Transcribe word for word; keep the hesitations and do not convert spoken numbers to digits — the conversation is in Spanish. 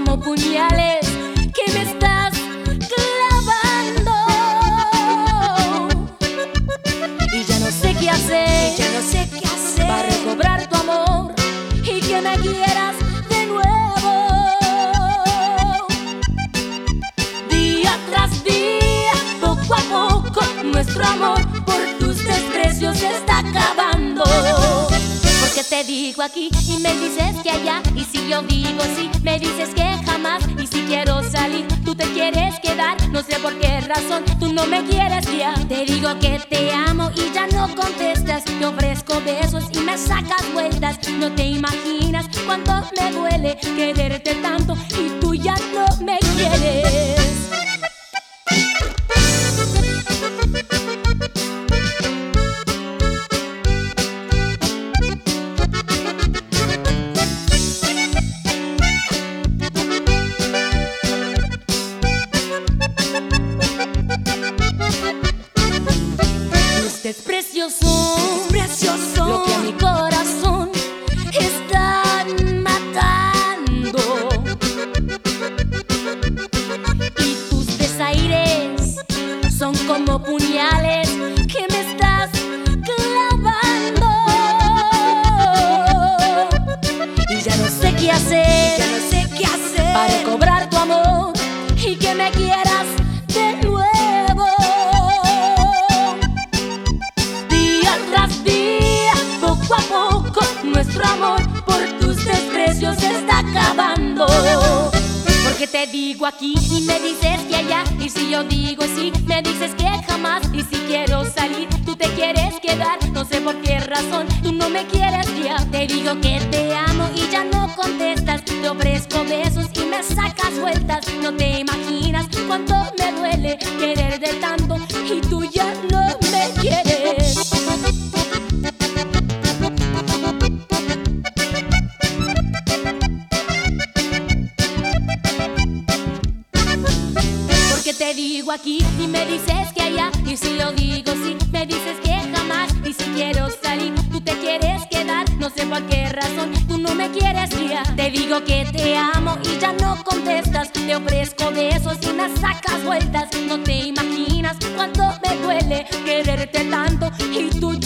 como puñales que me estás clavando. Y ya no sé qué hacer, Y ya no sé qué hacer para recobrar tu amor y que me quieras de nuevo. Día tras día, poco a poco, nuestro amor por tus desprecios se está acabando. Porque te digo aquí y me dices que allá, y si yo digo sí, me dices que jamás. Y si quiero salir, tú te quieres quedar, no sé por qué razón tú no me quieres ya. Te digo que te amo y ya no contestas, te ofrezco besos y me sacas vueltas. No te imaginas cuánto me duele quererte tanto y tú ya no me quieres. Desprecios son, Desprecios son lo que a mi corazón están matando. Y tus desaires son como puñales que me estás clavando. Y ya no sé qué hacer, Ya no sé qué hacer para recobrar tu amor y que me quieras de nuevo. Día tras día, poco a poco, nuestro amor por tus desprecios se está acabando. Porque te digo aquí y me dices que allá, y si yo digo sí, me dices que jamás. Y si quiero salir, tú te quieres quedar, no sé por qué razón tú no me quieres ya. Te digo que te amo y ya no contestas, te ofrezco besos y me sacas vueltas. No te imaginas cuánto me duele quererte tanto y tú ya no me quieres. Porque te digo aquí y me dices que allá, y si yo digo sí, me dices que jamás. Y si quiero salir, tú te quieres quedar, no sé por qué razón tú no me quieres ya. Te digo que te amo y ya no contestas, te ofrezco besos y me sacas vueltas. No te imaginas cuánto me duele quererte tanto y tú